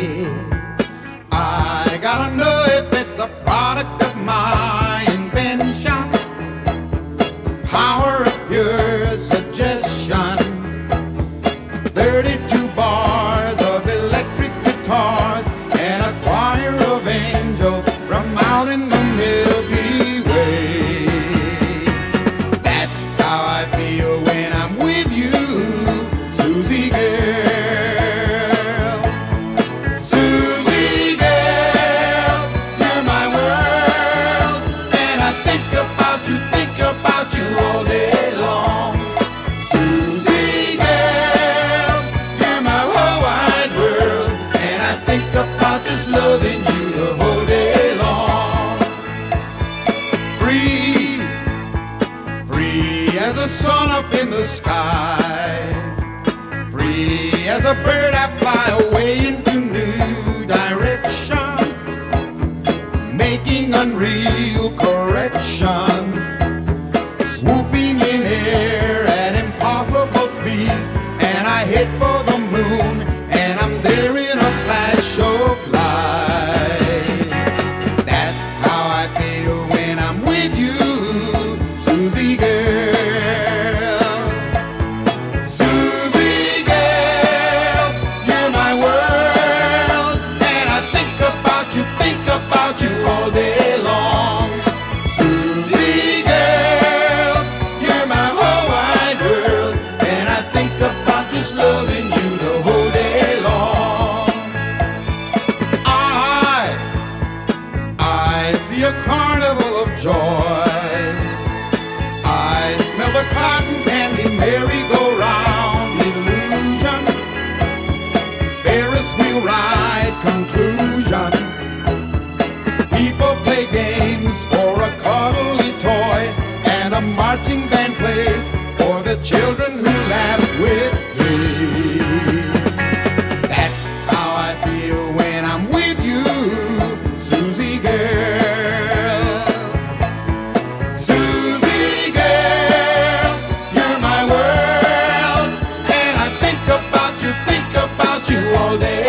I gotta know if it's a product of my invention, power of pure suggestion, 32 bars of electric guitars, and a choir of angels from out in the Milky Way. That's how I feel when I'm with you, Susie girl. Susie girl, you're my world, and I think about you all day long. Susie girl, you're my whole wide world, and I think about just loving you the whole day long. Free, free as the sun up in the sky, free as a bird I fly away into new directions, making unreal corrections, swooping in air at impossible speeds, and I head for the moon, and I'm there in a flash of light. That's how I feel when I'm with you, Susie girl. Susie girl, you're my world, and I think about you all day long. Susie girl, you're my whole wide world, and I think about just loving you the whole day long. I see a carnival of joy. I smell the cotton candy merry-go-round illusion, Ferris wheel ride conclusion. People play games for a cuddly toy, and a marching band plays for the children who laugh with me. That's how I feel when I'm with you, Susie girl. Susie girl, you're my world, and I think about you all day